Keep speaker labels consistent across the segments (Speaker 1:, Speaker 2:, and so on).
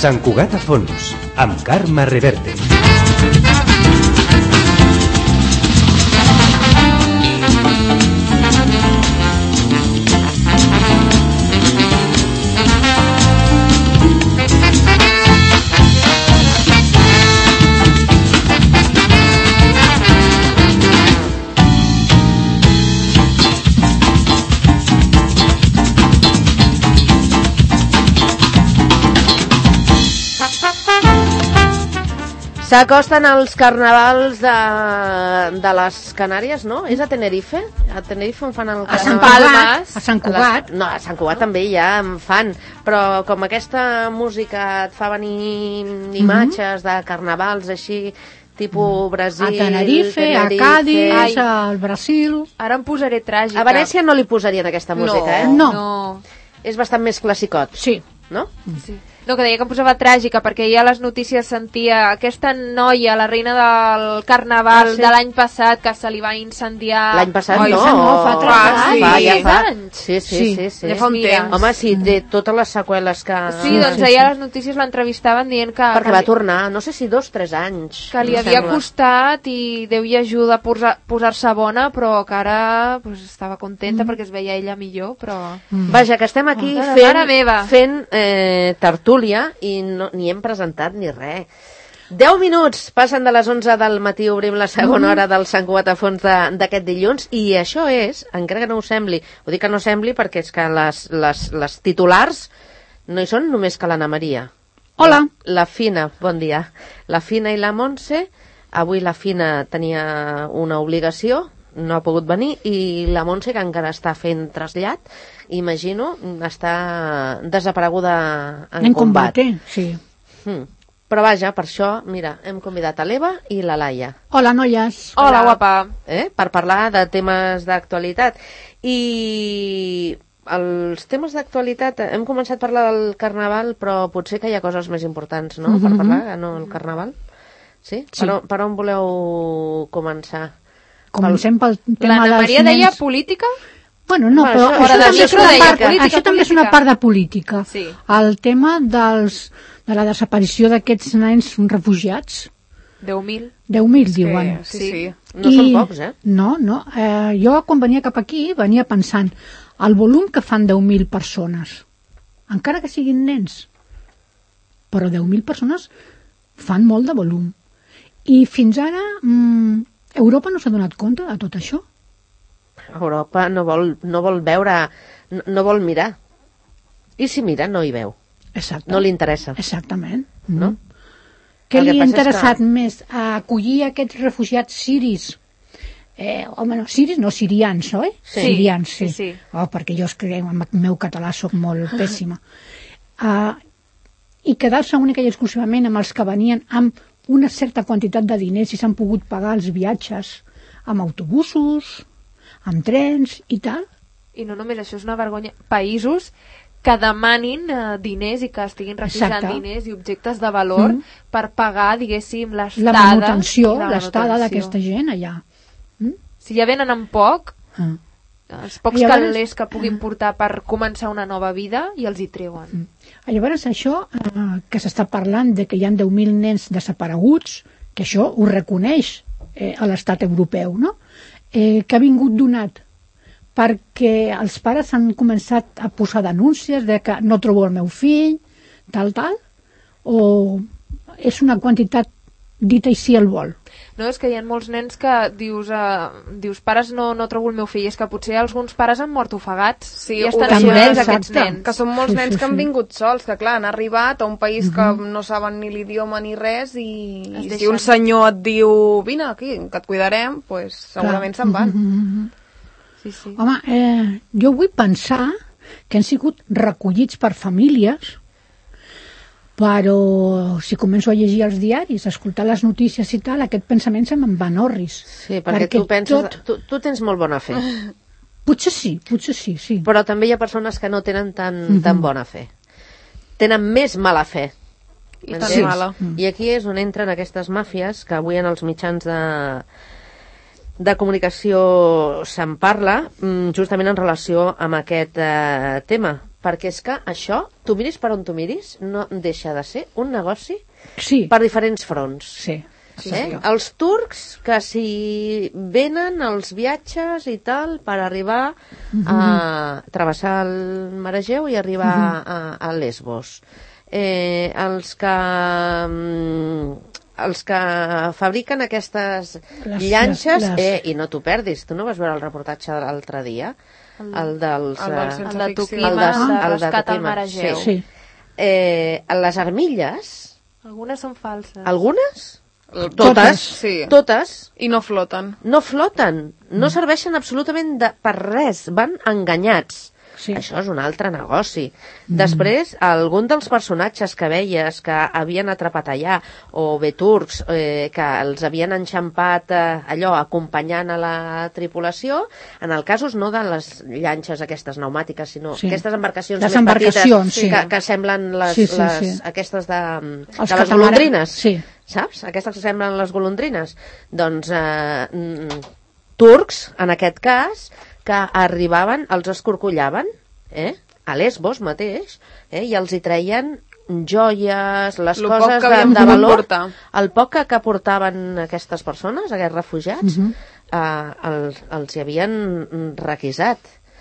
Speaker 1: Sant Cugat a fons, amb Carme Reverte.
Speaker 2: S'acosten els carnavals de les Canàries, no? És a Tenerife? A Tenerife en fan el carnaval.
Speaker 3: A Sant Cugat.
Speaker 2: No, a Sant Cugat també ja en fan, però com aquesta música et fa venir imatges de carnavals així, tipus Brasil...
Speaker 3: A Tenerife, a Cádiz, al Brasil...
Speaker 4: Ara em posaré tràgica.
Speaker 2: A Venècia no li posarien aquesta música,
Speaker 3: No.
Speaker 2: És bastant més classicot.
Speaker 3: Sí.
Speaker 2: No?
Speaker 4: Sí. No, que deia que em posava tràgica, perquè ja a les notícies sentia aquesta noia, la reina del carnaval de l'any passat, que se li va incendiar...
Speaker 2: L'any passat
Speaker 3: no, fa 3 anys.
Speaker 2: Sí.
Speaker 4: Ja fa un temps.
Speaker 2: Home, sí, té totes les seqüeles que...
Speaker 4: Sí, doncs ahir a les notícies l'entrevistaven dient que...
Speaker 2: Perquè va tornar, no sé si 2 o 3 anys.
Speaker 4: Que li havia costat i Déu hi ajuda a posar-se bona, però que ara estava contenta perquè es veia ella millor, però...
Speaker 2: Vaja, que estem aquí fent tertúlia i ni hem presentat ni res. 10 minuts passen de les 11 del matí, obrim la segona hora del Sant Cugat a fons d'aquest dilluns, i això és, encara que no ho sembli, ho dic que no sembli perquè és que les titulars no hi són només que l'Anna Maria.
Speaker 3: Hola.
Speaker 2: La Fina, bon dia. La Fina i la Montse. Avui la Fina tenia una obligació, no ha pogut venir, i la Montse, que encara està fent trasllat, imagino, està desapareguda en combat.
Speaker 3: Sí.
Speaker 2: Però vaja, per això, mira, hem convidat a l'Eva i la Laia.
Speaker 3: Hola, noies.
Speaker 4: Hola, guapa.
Speaker 2: Per parlar de temes d'actualitat. I els temes d'actualitat, hem començat a parlar del Carnaval, però potser que hi ha coses més importants, no?, per parlar, no el Carnaval. Sí? Per on voleu començar?
Speaker 3: Comencem pel tema dels nens.
Speaker 4: L'Anna Maria deia política?
Speaker 3: Bueno, no, però això també és una part de política.
Speaker 4: Sí.
Speaker 3: El tema de la desaparició d'aquests nens refugiats.
Speaker 4: 10.000.
Speaker 3: 10.000, diuen.
Speaker 4: Sí.
Speaker 2: No són pocs,
Speaker 3: No. Jo, quan venia cap aquí, venia pensant el volum que fan 10.000 persones, encara que siguin nens. Però 10.000 persones fan molt de volum. I fins ara Europa no s'ha donat compte de tot això.
Speaker 2: Europa no vol veure, no vol mirar. I si mira, no hi veu.
Speaker 3: Exacte.
Speaker 2: No li interessa.
Speaker 3: Exactament.
Speaker 2: No?
Speaker 3: Què li ha interessat més? A acollir aquests refugiats siris? Siris no, sirians, oi?
Speaker 4: Sí.
Speaker 3: Sirians, sí.
Speaker 4: Sí.
Speaker 3: Perquè jo escriu, amb el meu català soc molt pèssima. I quedar-se única i exclusivament amb els que venien amb una certa quantitat de diners i s'han pogut pagar els viatges amb autobusos, amb trens i tal.
Speaker 4: I no només això, és una vergonya. Països que demanin diners i que estiguin requisant diners i objectes de valor per pagar, diguéssim, l'estada.
Speaker 3: La manutenció, l'estada d'aquesta gent allà.
Speaker 4: Si ja venen amb poc, els pocs calés que puguin portar per començar una nova vida i els hi treuen.
Speaker 3: Llavors això, que s'està parlant de que hi ha 10.000 nens desapareguts, que això ho reconeix a l'estat europeu, no? Que ha vingut donat perquè els pares han començat a posar denúncies de que no trobo el meu fill, tal, o és una quantitat dita així al vol?
Speaker 4: No, és que hi ha molts nens que dius pares, no trobo el meu fill, és que potser alguns pares han mort ofegats.
Speaker 5: Sí,
Speaker 4: i estan
Speaker 3: també,
Speaker 4: aquests nens.
Speaker 5: Que són molts nens que han vingut sols, que clar, han arribat a un país que no saben ni l'idioma ni res, i si un senyor et diu vine aquí, que et cuidarem, pues segurament se'n van.
Speaker 4: Sí.
Speaker 3: Home, jo vull pensar que han sigut recollits per famílies, però si començo a llegir els diaris, a escoltar les notícies i tal, aquest pensament se me'n va en orris.
Speaker 2: Sí, perquè tu penses... Tu tens molt bona fe.
Speaker 3: Potser sí.
Speaker 2: Però també hi ha persones que no tenen tan bona fe. Tenen més mala fe.
Speaker 5: I tan mala.
Speaker 2: I aquí és on entren aquestes màfies, que avui en els mitjans de comunicació se'n parla, justament en relació amb aquest tema. perquè és que això, tu miris per on tu miris, no deixa de ser un negoci
Speaker 3: Sí,
Speaker 2: per diferents fronts.
Speaker 3: sí.
Speaker 2: Els turcs que s'hi venen els viatges i tal per arribar a travessar el Mar Egeu i arribar a Lesbos. Els que fabriquen aquestes llanxes, i no t'ho perdis, tu no vas veure el reportatge de l'altre dia? El
Speaker 4: de Tokima, de rescat al Mar Egeu.
Speaker 3: Sí.
Speaker 2: Les armilles...
Speaker 4: Algunes són falses.
Speaker 2: Algunes? Totes.
Speaker 5: Sí.
Speaker 2: Totes.
Speaker 5: I no floten.
Speaker 2: No floten. No serveixen absolutament per res. Van enganyats.
Speaker 3: Sí.
Speaker 2: Això és un altre negoci. Després, algun dels personatges que veies que havien atrapat allà, o bé turcs, que els havien enxampat allò, acompanyant a la tripulació, en el casos no de les llanxes aquestes pneumàtiques, sinó aquestes embarcacions
Speaker 3: les
Speaker 2: més
Speaker 3: embarcacions,
Speaker 2: petites, que semblen aquestes de les golondrines.
Speaker 3: Sí.
Speaker 2: Saps? Aquestes que semblen les golondrines. Doncs turcs, en aquest cas, que arribaven, els escorcollaven, a Lesbos mateix, i els hi treien joies, les coses de valor, el poc que portaven aquestes persones, aquests refugiats, els hi havien requisat.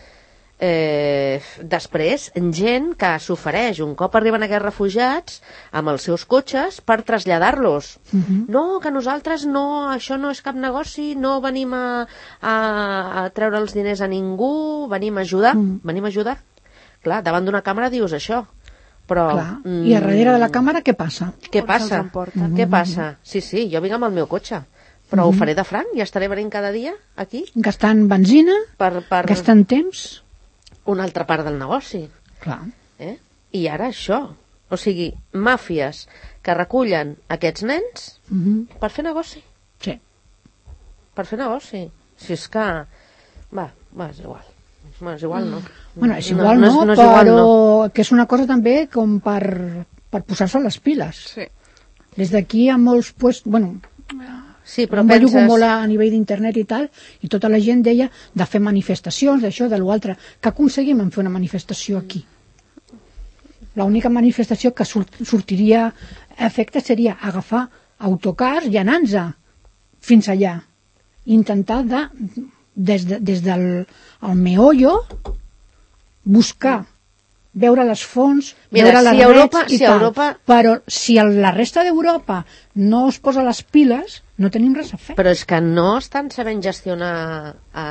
Speaker 2: Després, gent que s'ofereix un cop arriben aquests refugiats amb els seus cotxes per traslladar-los. No, que nosaltres no, això no és cap negoci, no venim a treure els diners a ningú, venim a ajudar. Venim a ajudar. Clar, davant d'una càmera dius això, però...
Speaker 3: I a darrere de la càmera què passa?
Speaker 2: Què passa? Què passa? Sí, jo vinc amb el meu cotxe, però ho faré de franc i estaré venint cada dia aquí.
Speaker 3: Gastant benzina, gastant temps...
Speaker 2: Una altra part del negoci.
Speaker 3: Clar.
Speaker 2: I ara això. O sigui, màfies que recullen aquests nens per fer negoci.
Speaker 3: Sí.
Speaker 2: Per fer negoci. Si és que... Va, és igual. És igual, no?
Speaker 3: Bueno, és igual, no, però que és una cosa també com per posar-se les piles. Sí. Des d'aquí a molts puestos... Bueno,
Speaker 2: sí, però
Speaker 3: em va jugar molt a nivell d'internet i tal, i tota la gent deia de fer manifestacions, d'això, de l'altre. Què aconseguim en fer una manifestació aquí? L'única manifestació que sortiria a efecte seria agafar autocars i anar-nos fins allà. Intentar des del meollo buscar, veure les fonts, veure les reds i tal. Però si la resta d'Europa no es posa les piles, no tenim res a fer.
Speaker 2: Però és que no estan sabent gestionar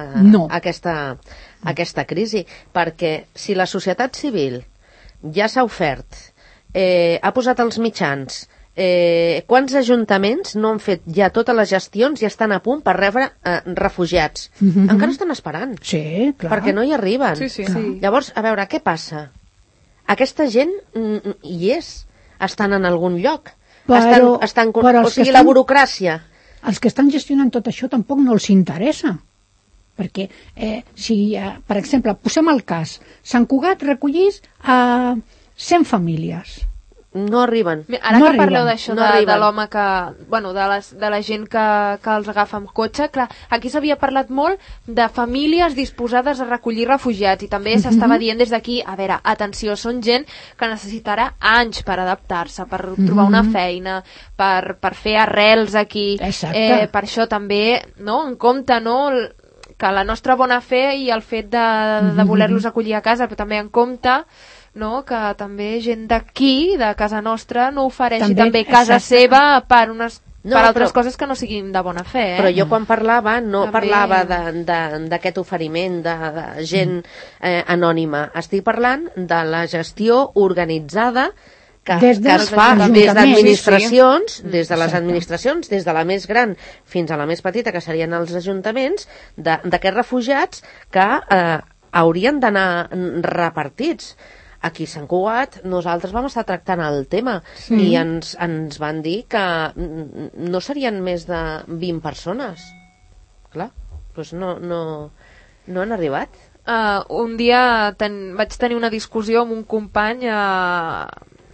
Speaker 2: aquesta crisi, perquè si la societat civil ja s'ha ofert, ha posat els mitjans, quants ajuntaments no han fet ja totes les gestions i estan a punt per rebre refugiats? Encara estan esperant.
Speaker 3: Sí, clar.
Speaker 2: Perquè no hi arriben.
Speaker 5: Sí.
Speaker 2: Llavors, a veure, què passa? Aquesta gent hi estan en algun lloc. O sigui, la burocràcia.
Speaker 3: Els que estan gestionant tot això tampoc no els interessa. Perquè, si, per exemple, posem el cas, Sant Cugat recollís a 100 famílies.
Speaker 2: No arriben.
Speaker 4: Ara que parleu d'això, de l'home que... Bueno, de la gent que els agafa amb cotxe, clar, aquí s'havia parlat molt de famílies disposades a recollir refugiats i també s'estava dient des d'aquí, a veure, atenció, són gent que necessitarà anys per adaptar-se, per trobar una feina, per fer arrels aquí. Per això també, no?, en compte, no?, que la nostra bona fe i el fet de voler-los acollir a casa, però també en compte... No, que també gent d'aquí, de casa nostra, no ofereixi també casa seva per altres coses que no siguin de bona fe.
Speaker 2: Però jo quan parlava, no parlava d'aquest oferiment de gent anònima. Estic parlant de la gestió organitzada que es fa des d'administracions, des de les administracions, des de la més gran fins a la més petita, que serien els ajuntaments, d'aquests refugiats que haurien d'anar repartits. Aquí a Sant Cugat nosaltres vam estar tractant el tema i ens van dir que no serien més de 20 persones. Clar, doncs no han arribat.
Speaker 4: Un dia vaig tenir una discussió amb un company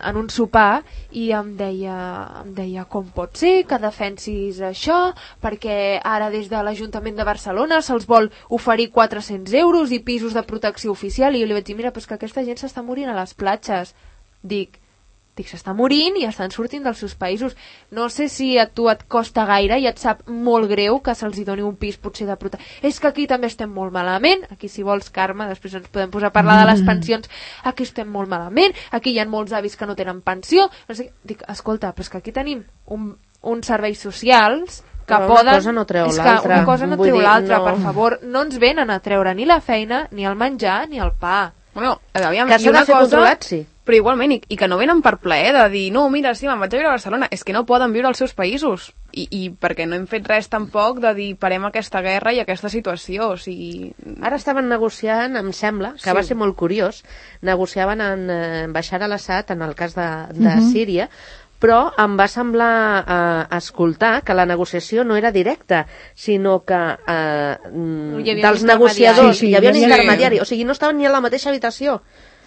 Speaker 4: en un sopar i em deia com pot ser que defensis això, perquè ara des de l'Ajuntament de Barcelona se'ls vol oferir 400 euros i pisos de protecció oficial, i jo li vaig dir, mira, però és que aquesta gent s'està morint a les platges. Dic, s'està morint i estan sortint dels seus països. No sé si a tu et costa gaire i et sap molt greu que se'ls doni un pis potser de protecció. És que aquí també estem molt malament. Aquí, si vols, Carme, després ens podem posar a parlar de les pensions. Aquí estem molt malament. Aquí hi ha molts avis que no tenen pensió. No sé, dic, escolta, però és que aquí tenim uns serveis socials que
Speaker 2: però
Speaker 4: poden...
Speaker 2: Una cosa no treu l'altra.
Speaker 4: Una cosa no treu l'altra, per favor. No ens venen a treure ni la feina, ni el menjar, ni el pa.
Speaker 5: Bueno, aviam,
Speaker 2: que s'ha de fer controlat, sí.
Speaker 5: Però igualment, i que no venen per plaer de dir, no, mira, sí, me'n vaig a viure a Barcelona. És que no poden viure als seus països. I perquè no hem fet res tampoc de dir, parem aquesta guerra i aquesta situació. O sigui...
Speaker 2: Ara estaven negociant, em sembla, que va ser molt curiós, negociaven en Bashar al-Assad en el cas de Síria, però em va semblar escoltar que la negociació no era directa, sinó que dels negociadors hi havia un intermediari, o sigui, no estaven ni a la mateixa habitació.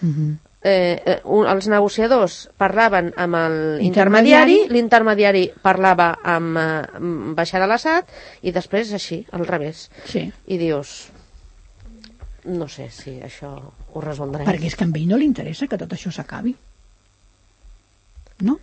Speaker 2: Els negociadors parlaven amb l'intermediari, l'intermediari parlava amb Bashar al-Assad i després així, al revés.
Speaker 3: Sí.
Speaker 2: I dius, no sé si això ho resoldrem.
Speaker 3: Perquè és que a ell no li interessa que tot això s'acabi. No?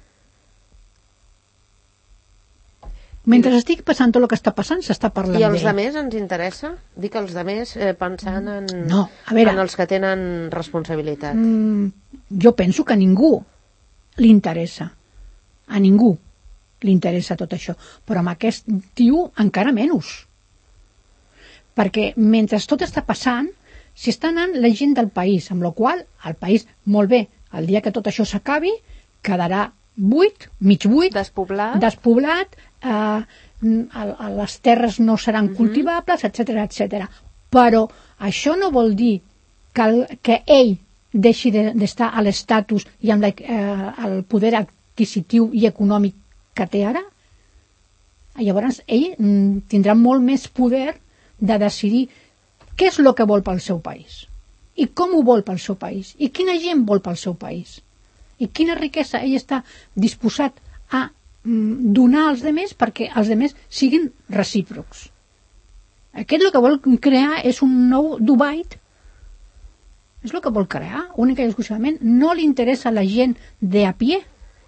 Speaker 3: Mentre estic passant tot el que està passant, s'està parlant
Speaker 2: I als
Speaker 3: d'ell.
Speaker 2: altres ens interessa? Dic als altres pensant
Speaker 3: No, a veure,
Speaker 2: en els que tenen responsabilitat.
Speaker 3: Jo penso que a ningú li interessa. A ningú li interessa tot això. Però amb aquest tio encara menys. Perquè mentre tot està passant, s'hi està anant la gent del país, amb la qual el país, molt bé, el dia que tot això s'acabi, quedarà buit, mig buit, despoblat, les terres no seran cultivables, etc. Però això no vol dir que ell deixi d'estar a l'estatus i amb el poder adquisitiu i econòmic que té ara. Llavors ell tindrà molt més poder de decidir què és el que vol pel seu país i com ho vol pel seu país i quina gent vol pel seu país i quina riquesa ell està disposat a donar als altres perquè els altres siguin recíprocs. Aquest el que vol crear és un nou Dubai. És el que vol crear, única i exclusivament. No li interessa a la gent de a pie.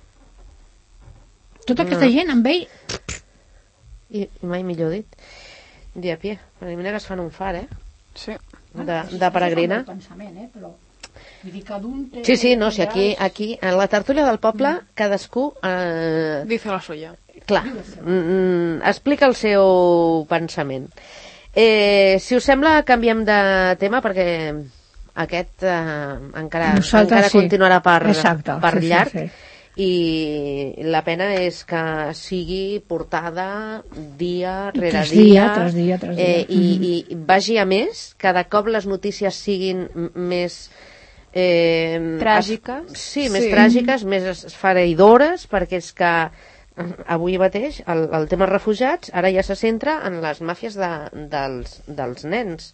Speaker 3: Tota aquesta gent amb ell...
Speaker 2: I mai millor dit. De a pie. Per mi que es fan un far,
Speaker 5: Sí.
Speaker 2: De peregrina.
Speaker 3: Però...
Speaker 2: Sí, no, si aquí en la tertúlia del poble cadascú
Speaker 5: dice la suya.
Speaker 2: Clar, explica el seu pensament. Si us sembla, canviem de tema perquè aquest encara continuarà per llarg. I la pena és que sigui portada dia rere dia i vagi a més, cada cop les notícies siguin més
Speaker 4: tràgiques,
Speaker 2: més tràgiques, més esfereïdores, perquè és que avui mateix el tema refugiats ara ja se centra en les màfies dels nens.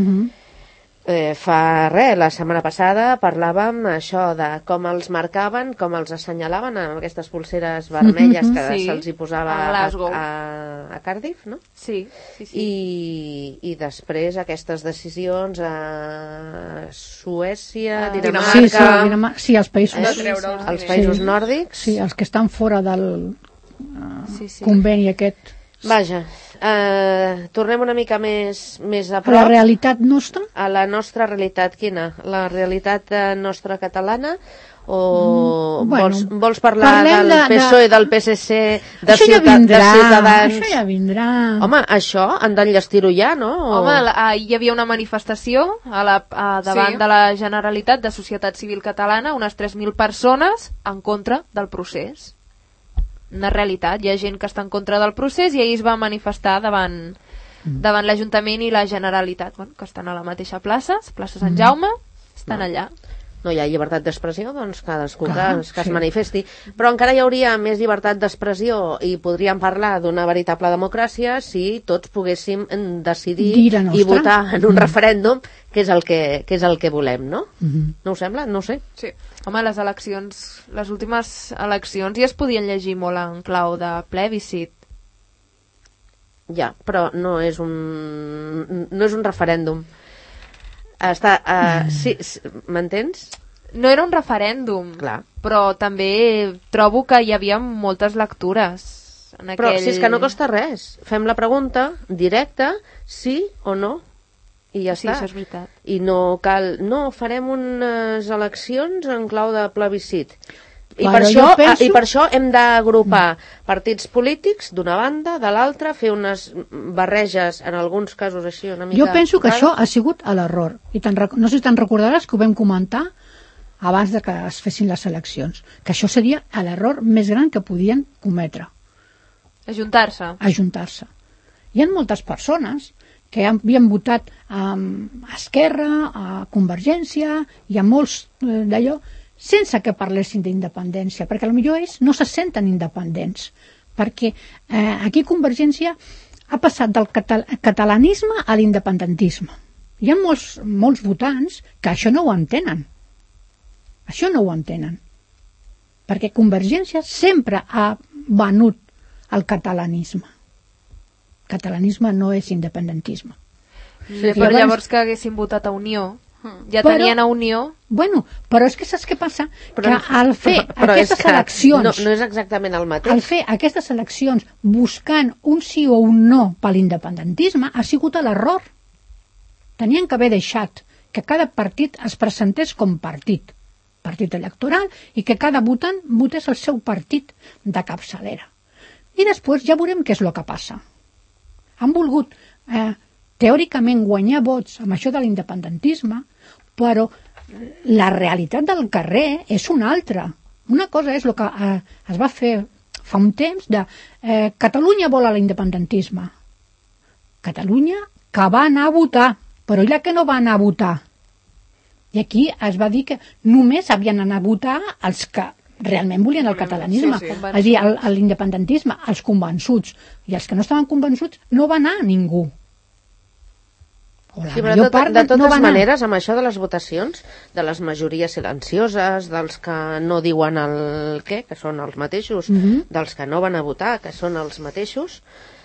Speaker 2: Fa res, la setmana passada parlàvem això de com els marcaven, com els assenyalaven amb aquestes pulseres vermelles que se'ls hi posava a Cardiff, no?
Speaker 4: Sí.
Speaker 2: I després aquestes decisions a Suècia, Dinamarca...
Speaker 3: Sí, els
Speaker 2: països nòrdics.
Speaker 3: Sí, els que estan fora del conveni aquest.
Speaker 2: Vaja, tornem una mica més a prop.
Speaker 3: A la realitat nostra?
Speaker 2: A la nostra realitat, quina? La realitat nostra catalana? O vols parlar del PSOE, del PSC, de Ciutadans?
Speaker 3: Això ja vindrà.
Speaker 2: Home, això han d'enllestir-ho ja, no?
Speaker 4: Home, hi havia una manifestació davant de la Generalitat de Societat Civil Catalana, unes 3.000 persones en contra del procés. Una realitat, hi ha gent que està en contra del procés i ahir es va manifestar davant l'Ajuntament i la Generalitat, que estan a la mateixa plaça Sant Jaume, estan allà.
Speaker 2: no hi ha llibertat d'expressió, doncs cadascú que es manifesti. Però encara hi hauria més llibertat d'expressió i podríem parlar d'una veritable democràcia si tots poguéssim decidir i votar en un referèndum, que és el que volem, no? No us sembla? No ho sé.
Speaker 4: Sí. Home, les últimes eleccions ja es podien llegir molt en clau de plebiscit.
Speaker 2: Ja, però no és un referèndum. Sí, m'entens?
Speaker 4: No era un referèndum, però també trobo que hi havia moltes lectures.
Speaker 2: Però si és que no costa res, fem la pregunta directa, sí o no, i ja està.
Speaker 4: Sí, això és veritat.
Speaker 2: I no cal... No, farem unes eleccions en clau de plebiscit. I per això hem d'agrupar partits polítics d'una banda, de l'altra, fer unes barreges, en alguns casos així una mica...
Speaker 3: Jo penso que això ha sigut l'error. No sé si te'n recordaràs que ho vam comentar abans de que es fessin les eleccions, que això seria l'error més gran que podien cometre. Ajuntar-se. Hi ha moltes persones que havien votat a Esquerra, a Convergència, i a molts d'allò, sense que parlessin d'independència, perquè potser ells no se senten independents, perquè aquí Convergència ha passat del catalanisme a l'independentisme. Hi ha molts votants que això no ho entenen. Perquè Convergència sempre ha venut el catalanisme. Catalanisme no és independentisme.
Speaker 4: Sí, però llavors que haguessin votat a Unió, tenien a Unió...
Speaker 3: Bueno, però és que saps què passa? Que al fer aquestes eleccions...
Speaker 2: No és exactament el mateix.
Speaker 3: Al fer aquestes eleccions buscant un sí o un no per l'independentisme ha sigut l'error. Tenien que haver deixat que cada partit es presentés com partit electoral, i que cada votant votés el seu partit de capçalera. I després ja veurem què és el que passa. Han volgut teòricament guanyar vots amb això de l'independentisme, però la realitat del carrer és una altra. Una cosa és el que es va fer fa un temps de Catalunya vol l'independentisme. Catalunya que va anar a votar, però i la que no va anar a votar? I aquí es va dir que només havien d'anar a votar els que realment volien el catalanisme, és a dir, l'independentisme, els convençuts. I els que no estaven convençuts no va anar ningú.
Speaker 2: Sí, però de totes maneres, amb això de les votacions, de les majories silencioses, dels que no diuen el què, que són els mateixos, dels que no van a votar, que són els mateixos,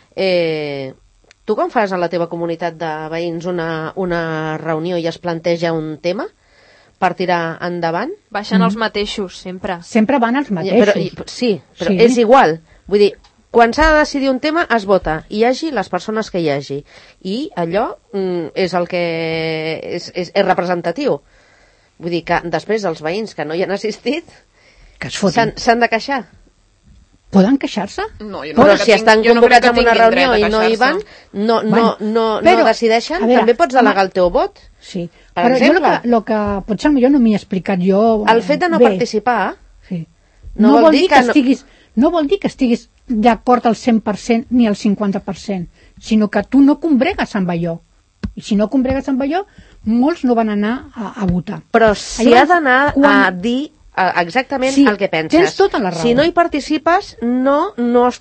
Speaker 2: tu quan fas a la teva comunitat de veïns una reunió i es planteja un tema per tirar endavant?
Speaker 4: Baixen els mateixos, sempre.
Speaker 3: Sempre van els mateixos.
Speaker 2: Però és igual. Vull dir, quan s'ha de decidir un tema es vota, hi hagi les persones que hi hagi, i allò és el que és representatiu. Vull dir que després els veïns que no hi han assistit s'han de queixar.
Speaker 3: Poden queixar-se?
Speaker 5: No,
Speaker 2: però si estan convocats en una reunió i no hi van, no decideixen, també pots delegar el teu vot.
Speaker 3: Sí, però jo el que potser millor no m'hi he explicat jo.
Speaker 2: El fet de no participar
Speaker 3: no vol dir que estiguis d'acord al 100% ni al 50%, sinó que tu no combregues amb allò. I si no combregues amb allò, molts no van anar a votar.
Speaker 2: Però si has d'anar a dir exactament el que penses.
Speaker 3: Tens tota la raó.
Speaker 2: Si no hi participes, no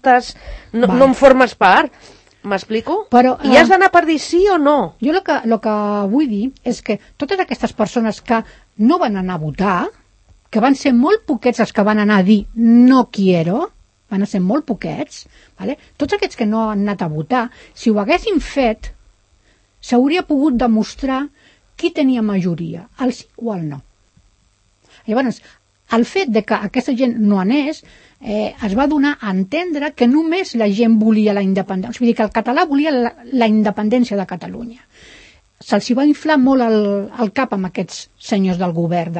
Speaker 2: en formes part. M'explico? I has d'anar per dir sí o no.
Speaker 3: Jo el que vull dir és que totes aquestes persones que no van anar a votar, que van ser molt poquets els que van anar a dir no quiero, van ser molt poquets, tots aquests que no han anat a votar, si ho haguessin fet, s'hauria pogut demostrar qui tenia majoria, el sí o el no. Llavors, el fet de que aquesta gent no anés es va donar a entendre que només la gent volia la independència, vull dir que el català volia la independència de Catalunya. Se'ls va inflar molt el cap amb aquests senyors del govern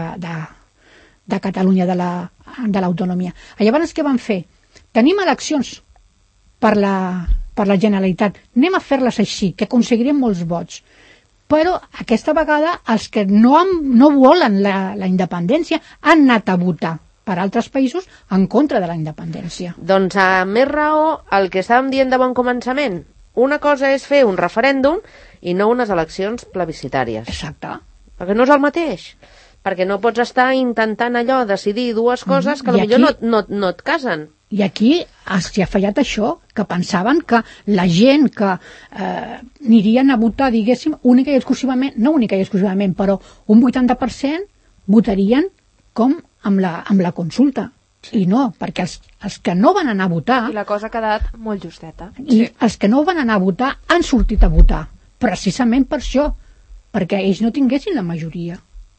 Speaker 3: de Catalunya, de l'autonomia. Llavors, què van fer? Tenim eleccions per la Generalitat, anem a fer-les així, que aconseguirem molts vots. Però aquesta vegada els que no volen la independència han anat a votar per altres països en contra de la independència.
Speaker 2: Doncs a més raó, el que estàvem dient de bon començament, una cosa és fer un referèndum i no unes eleccions plebiscitàries.
Speaker 3: Exacte.
Speaker 2: Perquè no és el mateix. perquè no pots estar intentant allò, decidir dues coses que potser no et casen.
Speaker 3: I aquí s'hi ha fallat això, que pensaven que la gent que anirien a votar, diguéssim, única i exclusivament, però un 80% votarien com amb la consulta. I no, perquè els que no van anar a votar...
Speaker 4: I la cosa ha quedat molt justeta.
Speaker 3: I els que no van anar a votar han sortit a votar, precisament per això, perquè ells no tinguessin la majoria.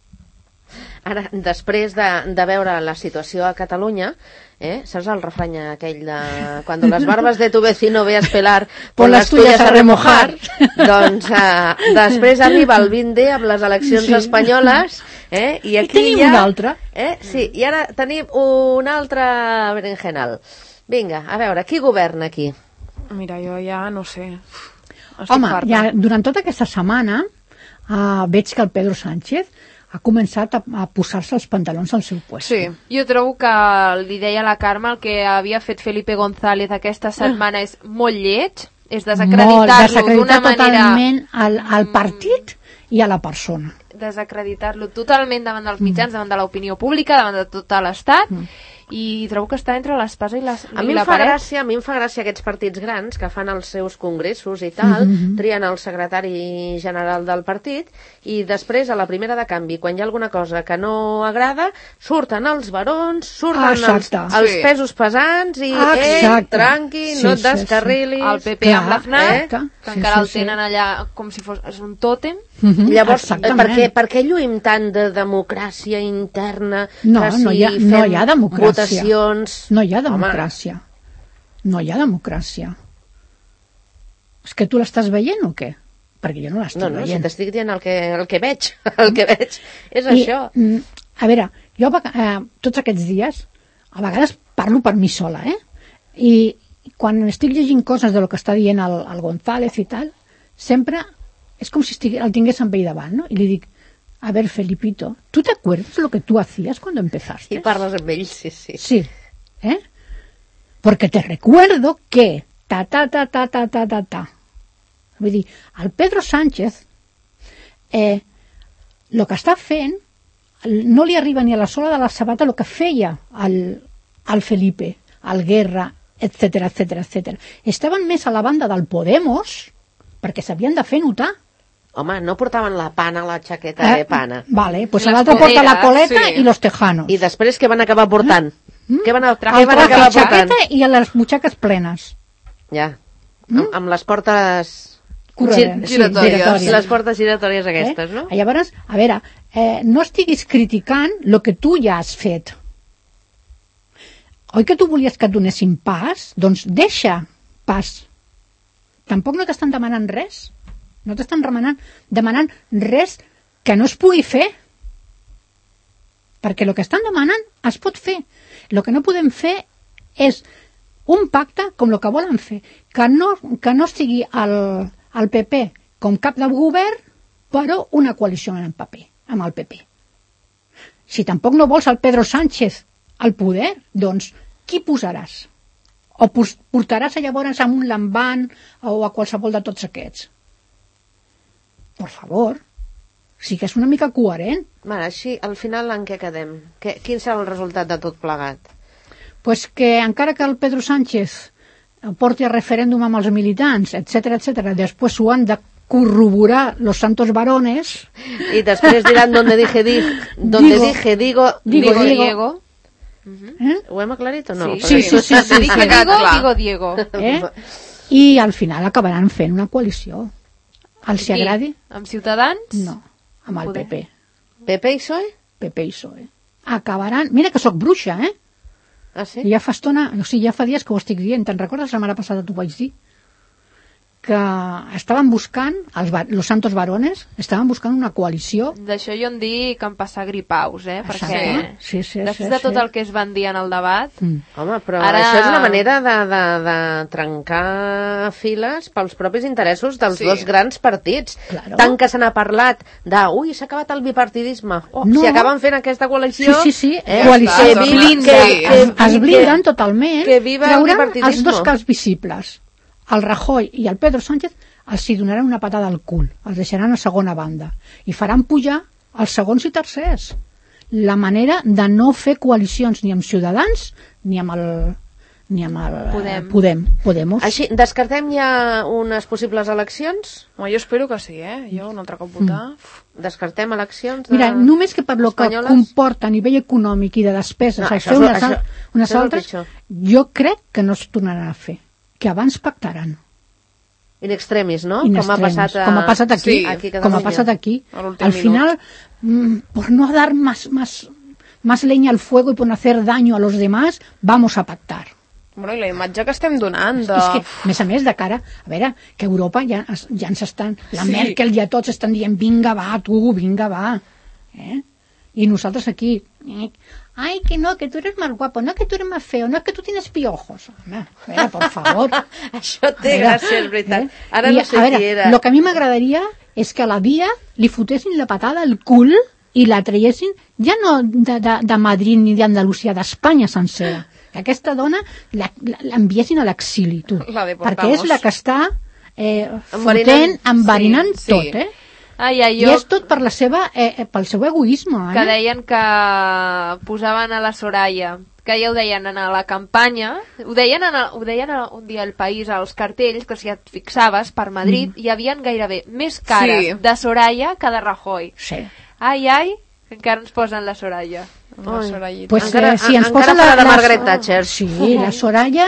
Speaker 2: Ara, després de veure la situació a Catalunya, saps el refrany aquell de cuando las barbas de tu vecino veas pelar, pon las tuyas a remojar? Doncs després arriba el 20D amb les eleccions espanyoles, i aquí
Speaker 3: tenim una altra.
Speaker 2: Sí, i ara tenim un altre berenjenal. Vinga, a veure, qui governa aquí?
Speaker 5: Mira, jo ja no sé.
Speaker 3: Home, ja, durant tota aquesta setmana veig que el Pedro Sánchez ha començat a posar-se els pantalons al seu puesto.
Speaker 5: Sí.
Speaker 4: Jo trobo que li deia a la Carme el que havia fet Felipe González aquesta setmana és molt lleig, és desacreditar-lo d'una manera...
Speaker 3: totalment al partit i a la persona.
Speaker 4: Desacreditar-lo totalment davant dels mitjans, davant de l'opinió pública, davant de tot l'Estat, i trobo que està entre l'espasa i la paret.
Speaker 2: A mi em fa gràcia aquests partits grans que fan els seus congressos i tal, trien el secretari general del partit i després a la primera de canvi, quan hi ha alguna cosa que no agrada, surten els barons, surten els pesos pesants i tranqui, no et descarrilis.
Speaker 4: El PP amb l'AFNAC, que encara el tenen allà com si fos un tòtem.
Speaker 2: Llavors, per què lluïm tant de democràcia interna?
Speaker 3: No hi ha democràcia.
Speaker 2: Votacions...
Speaker 3: No hi ha democràcia. No hi ha democràcia. És que tu l'estàs veient o què? Perquè jo no l'estic veient.
Speaker 2: No, si t'estic dient el que veig. El que veig és això.
Speaker 3: A veure, jo tots aquests dies, a vegades parlo per mi sola, I quan estic llegint coses de lo que està dient el González i tal, sempre és com si el tingués amb ell davant, no? I li dic, a ver, Felipito, ¿tú te acuerdas lo que tú hacías cuando empezaste?
Speaker 2: Y parlas amb ell, sí.
Speaker 3: Sí, Porque te recuerdo que ta. Vull dir, el Pedro Sánchez el que està fent no li arriba ni a la sola de la sabata el que feia al Felipe, al Guerra, etc. Estaven més a la banda del Podemos perquè s'havien de fer notar.
Speaker 2: Home, no portaven la pana, la xaqueta de pana.
Speaker 3: Vale, pues l'altre porta la coleta i los tejanos.
Speaker 2: I després què van acabar portant? Què van acabar
Speaker 3: portant? La
Speaker 2: xaqueta
Speaker 3: i les butxaques plenes.
Speaker 2: Ja, amb les portes...
Speaker 3: giratòries.
Speaker 2: Les portes giratòries aquestes, no?
Speaker 3: Llavors, a veure, no estiguis criticant el que tu ja has fet. Oi que tu volies que et donessin pas? Doncs deixa pas. Tampoc no t'estan demanant res. No t'estan demanant res que no es pugui fer. Perquè el que estan demanant es pot fer. El que no podem fer és un pacte com el que volen fer. Que no sigui el PP com cap de govern, però una coalició amb el PP. Si tampoc no vols el Pedro Sánchez al poder, doncs qui posaràs? O portaràs llavors a un Lambán o a qualsevol de tots aquests? Per favor, sigues una mica coherent.
Speaker 2: Així, al final, en què quedem? Quin serà el resultat de tot plegat?
Speaker 3: Pues que encara que el Pedro Sánchez porti a referèndum amb els militants, etc., després ho han de corroborar los santos varones.
Speaker 2: I després diran donde dije digo. Ho hem aclarit o no?
Speaker 3: Sí.
Speaker 4: Diego.
Speaker 3: I al final acabaran fent una coalició. Els hi agradi?
Speaker 4: Amb Ciutadans?
Speaker 3: No, amb el PP.
Speaker 2: PP i PSOE?
Speaker 3: PP i PSOE. Acabaran... Mira que sóc bruixa,
Speaker 2: Ah, sí?
Speaker 3: Ja fa estona, ja fa dies que ho estic dient. Te'n recordes? La setmana passada t'ho vaig dir. Que estaven buscant, los santos varones, estaven buscant una coalició.
Speaker 4: D'això jo en dic que em passa gripaus, perquè
Speaker 3: sí,
Speaker 4: després de tot el que es van dir en el debat...
Speaker 2: Home, però això és una manera de trencar files pels propis interessos dels dos grans partits.
Speaker 3: Claro.
Speaker 2: Tant que se n'ha parlat de, s'ha acabat el bipartidisme. Si acaben fent aquesta coalició...
Speaker 3: Sí. Coalició. Es blinden totalment.
Speaker 2: Que viva el bipartidisme.
Speaker 3: Els dos caps visibles. El Rajoy i el Pedro Sánchez els hi donaran una patada al cul, els deixaran a segona banda i faran pujar els segons i tercers. la manera de no fer coalicions ni amb Ciutadans ni amb el Podemos.
Speaker 2: Així, descartem ja unes possibles eleccions?
Speaker 5: Jo espero que sí, jo un altre cop votar.
Speaker 2: Descartem eleccions?
Speaker 3: Mira, només que per lo que comporta a nivell econòmic i de despeses fer unes altres, jo crec que no es tornaran a fer, que abans pactaran.
Speaker 2: In extremis, no?
Speaker 3: Com ha passat aquí. Al final, por no dar más leña al fuego y por no hacer daño a los demás, vamos a pactar.
Speaker 5: Bueno, i la imatge que estem donant de...
Speaker 3: És que, a més de cara, a veure, que Europa ja ens estan... La Merkel ja tots estan dient, vinga, va. I nosaltres aquí... Ai, que no, que tu eres más guapo, no, que tu eres más feo, no, que tu tienes piojos. Home, a veure, por favor.
Speaker 2: Això té gràcia, és veritat. Ara no sé qui era.
Speaker 3: Lo que a mi m'agradaria és que a la Via li fotessin la patada al cul i la traiessin, ja no de Madrid ni d'Andalusia, d'Espanya sencera. Que aquesta dona l'enviessin a l'exili, tu. Perquè és la que està enverinant tot, I és tot per pel seu egoisme,
Speaker 4: Que deien que posaven a la Soraya, que ja ho deien a la campanya, ho deien un dia al País, als cartells, que si et fixaves per Madrid, hi havia gairebé més cares de Soraya que de Rajoy.
Speaker 3: Sí.
Speaker 4: Ai, encara ens posen la Soraya.
Speaker 3: Pues si ens posa
Speaker 2: la Margaret Thatcher.
Speaker 3: Sí, la Soraya,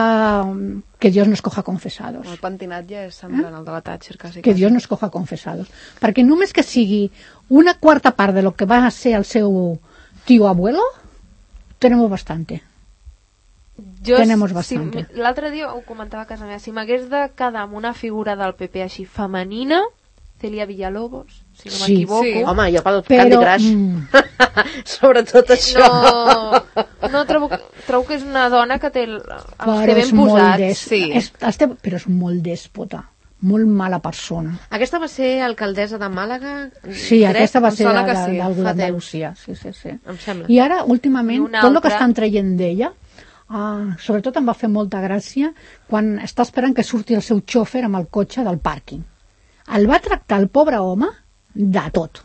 Speaker 3: que Dios nos coja confesados.
Speaker 5: El pentinat ja és semblant al de la Thatcher, quasi.
Speaker 3: Que Dios nos coja confesados. Perquè només que sigui una quarta part de lo que va ser el seu tío abuelo, tenemos bastante. Tenemos bastante.
Speaker 4: L'altre dia ho comentava a casa meva, si m'hagués de quedar amb una figura del PP així femenina, Celia Villalobos, si no m'equivoco.
Speaker 2: Sí. Home, jo pel Candy Crush. Sobretot això.
Speaker 4: No trobo que és una dona que té els té ben posats.
Speaker 3: Però és molt dèspota, molt mala persona.
Speaker 2: Aquesta va ser alcaldessa de Màlaga?
Speaker 3: Sí, aquesta va ser d'Andalusia. Sí.
Speaker 2: Em sembla.
Speaker 3: I ara, últimament, tot el que estan traient d'ella, sobretot em va fer molta gràcia quan està esperant que surti el seu xòfer amb el cotxe del pàrquing. El va tractar el pobre home de tot,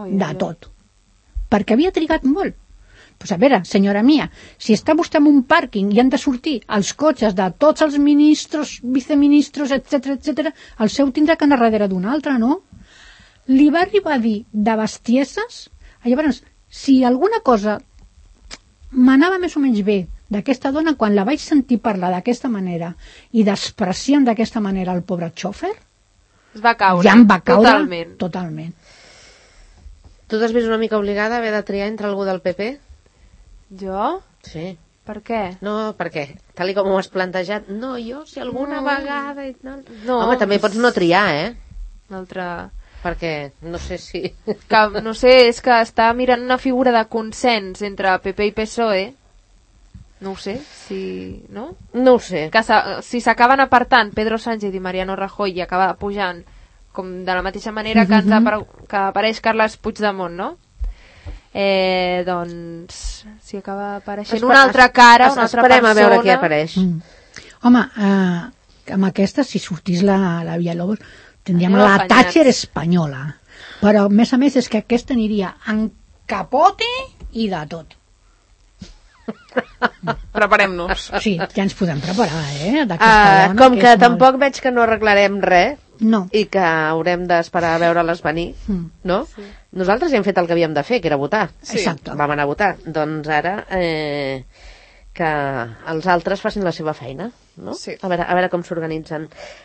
Speaker 3: perquè havia trigat molt. Pues a veure, senyora mia, si està vostè en un pàrquing i han de sortir els cotxes de tots els ministres, viceministres, etc, el seu tindrà que anar darrere d'un altre, no? Li va arribar a dir de bestieses, llavors, si alguna cosa m'anava més o menys bé d'aquesta dona, quan la vaig sentir parlar d'aquesta manera i despreciant d'aquesta manera el pobre xòfer,
Speaker 4: va caure.
Speaker 3: Ja em va caure totalment.
Speaker 2: Tu t'has vist una mica obligada a haver de triar entre algú del PP?
Speaker 4: Jo?
Speaker 2: Sí.
Speaker 4: Per què?
Speaker 2: No, perquè, tal com ho has plantejat, no, jo, si alguna vegada i tal... No, home, també pots no triar,
Speaker 4: L'altre...
Speaker 2: Perquè, no sé si...
Speaker 4: No sé, és que està mirant una figura de consens entre PP i PSOE. No ho sé, no?
Speaker 2: No ho sé.
Speaker 4: Que si s'acaben apartant Pedro Sánchez i Mariano Rajoy i acaba pujant com de la mateixa manera que apareix Carles Puigdemont, no? Doncs si acaba apareixent una altra cara, una altra persona...
Speaker 2: Esperem a veure qui apareix.
Speaker 3: Home, amb aquesta, si sortís la Villalobos, tindríem la Thatcher espanyola. Però, a més, és que aquesta aniria en capote i de tot.
Speaker 5: Preparem-nos.
Speaker 3: Sí, ja ens podem preparar, dona,
Speaker 2: com que tampoc veig que no arreglarem res i que haurem d'esperar a veure-les venir, no? Sí. Nosaltres ja hem fet el que havíem de fer, que era votar.
Speaker 3: Exacte.
Speaker 2: Vam anar a votar. Doncs ara que els altres facin la seva feina, no?
Speaker 5: Sí.
Speaker 2: A veure com s'organitzen.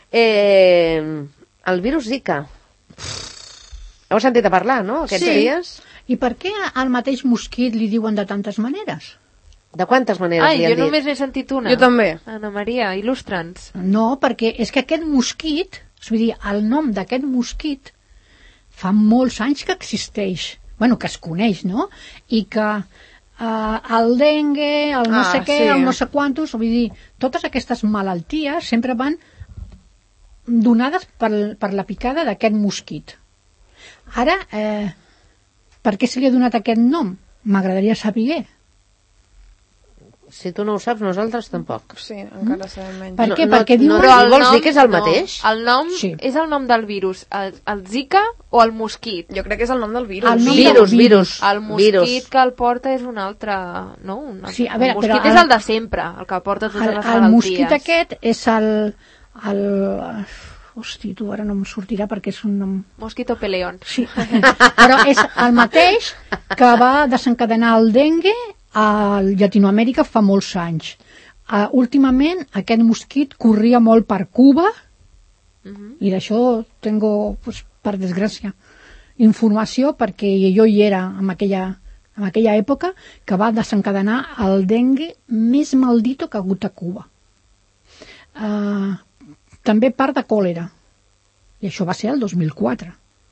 Speaker 2: El virus Zika. Heu sentit a parlar, no, aquests dies?
Speaker 3: I per què al mateix mosquit li diuen de tantes maneres?
Speaker 2: De quantes maneres li han dit?
Speaker 4: Jo només n'he sentit una.
Speaker 5: Jo també.
Speaker 4: Ana Maria, il·lustra'ns.
Speaker 3: No, perquè és que aquest mosquit, vull dir, el nom d'aquest mosquit fa molts anys que existeix, que es coneix, no? I que el dengue, el no sé què, el no sé quantos, vull dir, totes aquestes malalties sempre van donades per la picada d'aquest mosquit. Ara, per què se li ha donat aquest nom? M'agradaria saber.
Speaker 2: Si tu no ho saps, nosaltres tampoc.
Speaker 5: Sí, encara sabem menys.
Speaker 3: Per què? Perquè diuen...
Speaker 2: Però vols dir que és el mateix?
Speaker 4: El nom és el nom del virus. El Zika o el mosquit?
Speaker 5: Jo crec que és el nom del virus.
Speaker 2: Virus.
Speaker 4: El mosquit que el porta és un altre... No?
Speaker 3: Sí, a veure,
Speaker 4: el mosquit és el de sempre, el que porta totes les malalties.
Speaker 3: El mosquit aquest és el... Hosti, tu ara no em sortirà perquè és un nom...
Speaker 4: Mosquito peleón.
Speaker 3: Sí, però és el mateix que va desencadenar el dengue a Llatinoamèrica fa molts anys. Últimament aquest mosquit corria molt per Cuba i d'això tengo, pues, per desgràcia, informació perquè jo hi era en aquella època que va desencadenar el dengue més maldito que ha hagut a Cuba. També part de còlera i això va ser el 2004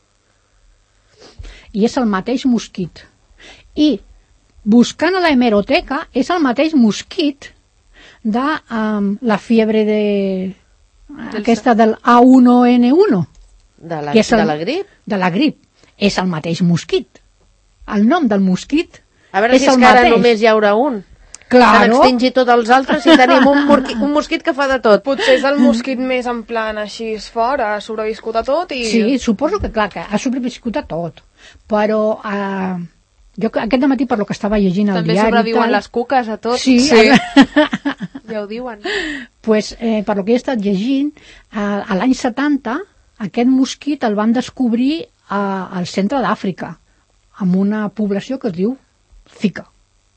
Speaker 3: i és el mateix mosquit i buscant a la hemeroteca és el mateix mosquit de la fiebre aquesta del A1N1
Speaker 2: de la grip?
Speaker 3: De la grip. És el mateix mosquit. El nom del mosquit
Speaker 2: a veure si és que ara només hi haurà un.
Speaker 3: Claro.
Speaker 2: S'han extingit tots els altres i tenim un mosquit que fa de tot.
Speaker 5: Potser és el mosquit més en plan així fort, ha sobreviscut a tot i...
Speaker 3: Sí, suposo que clar, que ha sobreviscut a tot. Però jo aquest dematí, per lo que estava llegint al
Speaker 4: diari... També sobreviuen les cuques a tot.
Speaker 3: Sí.
Speaker 4: Ja ho diuen.
Speaker 3: Pues, per lo que he estat llegint, a l'any 70, aquest mosquit el van descobrir al centre d'Àfrica, amb una població que es diu Zika.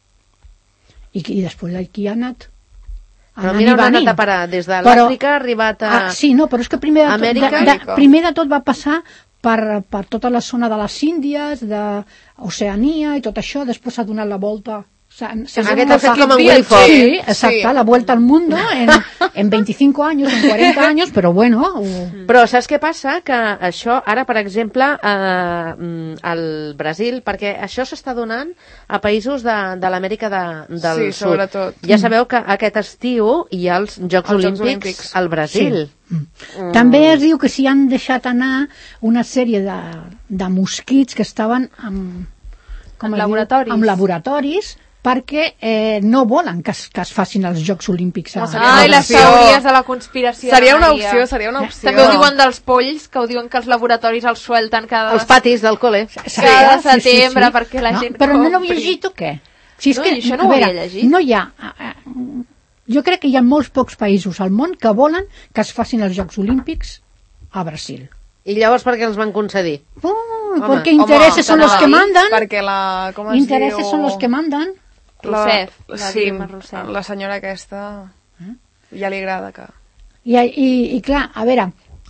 Speaker 3: I després d'aquí ha anat...
Speaker 2: Però mira on ha anat a parar, des de l'Àfrica ha arribat a...
Speaker 3: Sí, no, però és que primer de tot va passar per tota la zona de les Índies, d'Oceania i tot això, després s'ha donat la volta...
Speaker 2: Aquest ha fet com en Willy Fogg.
Speaker 3: Sí, exacte, la vuelta al mundo en 25 anys, en 40 anys, però bueno...
Speaker 2: Però saps què passa? Que això, ara, per exemple, al Brasil, perquè això s'està donant a països de l'Amèrica del Sud.
Speaker 5: Sí, sobretot.
Speaker 2: Ja sabeu que aquest estiu hi ha els Jocs Olímpics al Brasil.
Speaker 3: Sí. També es diu que s'hi han deixat anar una sèrie de mosquits que estaven
Speaker 4: en laboratoris,
Speaker 3: perquè no volen que es facin els Jocs Olímpics.
Speaker 4: Les teories de la conspiració.
Speaker 5: Seria una opció.
Speaker 4: També ho diuen dels polls, que ho diuen que els laboratoris els suelten
Speaker 2: als patis del col·le.
Speaker 4: Cada setembre, perquè la gent
Speaker 3: però no l'heu llegit o què?
Speaker 4: Si és que, això no ho havia llegit.
Speaker 3: No hi ha... Jo crec que hi ha molts pocs països al món que volen que es facin els Jocs Olímpics a Brasil.
Speaker 2: I llavors per què els van concedir?
Speaker 3: Perquè intereses són los que mandan.
Speaker 5: Perquè
Speaker 3: intereses són los que mandan.
Speaker 4: Rousseff,
Speaker 5: la senyora aquesta ja li agrada que...
Speaker 3: I clar, a veure,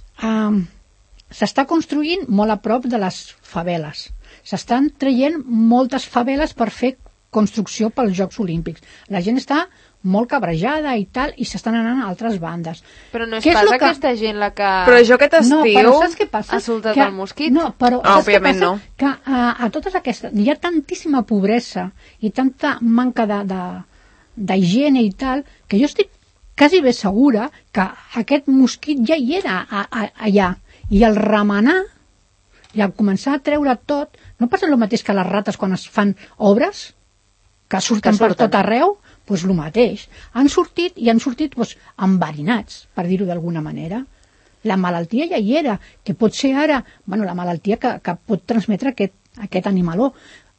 Speaker 3: s'està construint molt a prop de les faveles. S'estan traient moltes faveles per fer construcció pels Jocs Olímpics. La gent està molt cabrejada i tal, i s'estan anant a altres bandes.
Speaker 4: Però no és pas aquesta gent la que...
Speaker 5: Però jo aquest estiu...
Speaker 3: No, però saps què passa?
Speaker 4: Ha soltat el mosquit?
Speaker 3: No, però saps què passa?
Speaker 5: No.
Speaker 3: Que a totes aquestes... Hi ha tantíssima pobresa i tanta manca d'higiene i tal, que jo estic quasi bé segura que aquest mosquit ja hi era allà. I al remenar, i al començar a treure tot, no passa el mateix que les rates quan es fan obres, que surten per tot arreu? Doncs el mateix. Han sortit enverinats, per dir-ho d'alguna manera. La malaltia ja hi era, que pot ser ara, la malaltia que pot transmetre aquest animaló.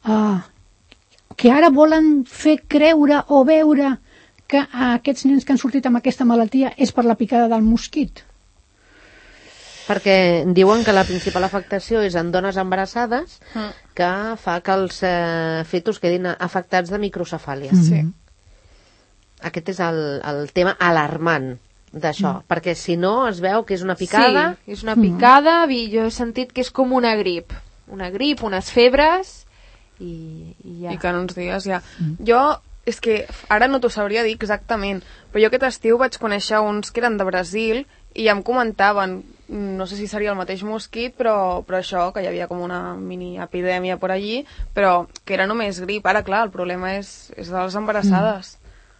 Speaker 3: Que ara volen fer creure o veure que aquests nens que han sortit amb aquesta malaltia és per la picada del mosquit.
Speaker 2: Perquè diuen que la principal afectació és en dones embarassades, que fa que els fetus quedin afectats de microcefàlia.
Speaker 5: Sí.
Speaker 2: Aquest és el tema alarmant d'això, perquè si no es veu que és una picada...
Speaker 4: Sí, és una picada, jo he sentit que és com una grip, unes febres i ja.
Speaker 5: I que en uns dies ja... Jo, és que ara no t'ho sabria dir exactament, però jo aquest estiu vaig conèixer uns que eren de Brasil i ja em comentaven, no sé si seria el mateix mosquit, però això, que hi havia com una mini epidèmia per allí, però que era només grip. Ara, clar, el problema és de les embarassades.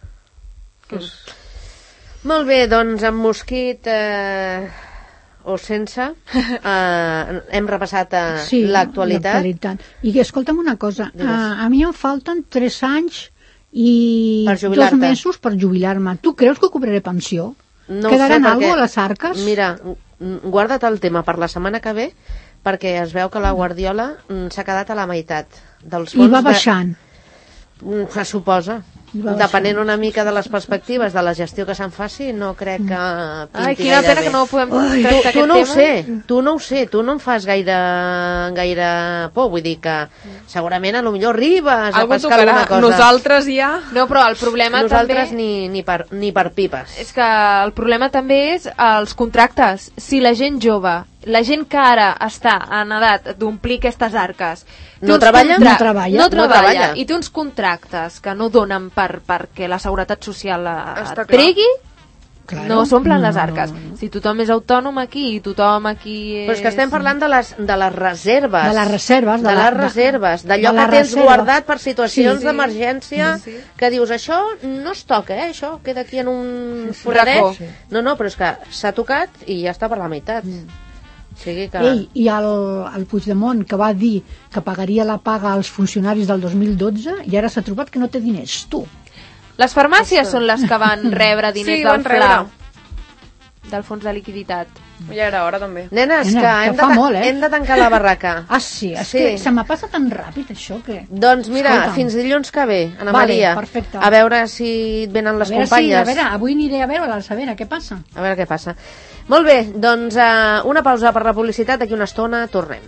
Speaker 2: Molt bé, doncs amb mosquit o sense hem repassat l'actualitat.
Speaker 3: I escolta'm una cosa, a mi em falten 3 anys i 2 mesos per jubilar-me. Tu creus que cobraré pensió?
Speaker 2: No
Speaker 3: Quedaran alguna cosa a les arques?
Speaker 2: Mira, guarda't el tema per la setmana que ve, perquè es veu que la Guardiola s'ha quedat a la meitat dels fons.
Speaker 3: I va baixant.
Speaker 2: Se suposa. Depenent una mica de les perspectives de la gestió que se'n faci, no crec que
Speaker 4: Ai, quina pena que no podem tractar aquest tema.
Speaker 2: Tu no ho sé, tu no em fas gaire por, vull dir que segurament a lo millor arribes a pescar alguna cosa.
Speaker 5: Nosaltres ja...
Speaker 4: No, però el problema
Speaker 2: nosaltres
Speaker 4: també...
Speaker 2: ni per pipes.
Speaker 4: És que el problema també és els contractes. Si la gent jove, la gent que ara està en edat d'omplir aquestes arques,
Speaker 2: no treballa,
Speaker 4: i té uns contractes que no donen perquè la Seguretat Social tregui, claro. No s'omplen les arques. No. Si tothom és autònom aquí i tothom aquí és...
Speaker 2: Però és que estem parlant de les reserves.
Speaker 3: De les reserves.
Speaker 2: D'allò que tens guardat per situacions d'emergència, que dius, això no es toca, això queda aquí en un foradet. Sí. No, però és que s'ha tocat i ja està per la meitat. Que...
Speaker 3: I el Puigdemont, que va dir que pagaria la paga als funcionaris del 2012, i ara s'ha trobat que no té diners, tu.
Speaker 4: Les farmàcies són les que van rebre diners del FLA, del fons de liquiditat.
Speaker 5: Ja era hora, també.
Speaker 2: Nenes, que hem de tancar la barraca.
Speaker 3: Sí, és que se me passa tan ràpid, això, que...
Speaker 2: Doncs mira, fins dilluns que ve, Ana Maria.
Speaker 3: Perfecte.
Speaker 2: A veure si venen les companyes.
Speaker 3: A veure, avui aniré a veure-la, a veure què passa.
Speaker 2: A veure què passa. Molt bé, doncs una pausa per la publicitat, d'aquí una estona tornem.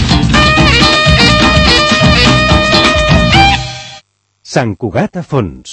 Speaker 1: Sant Cugat a fons.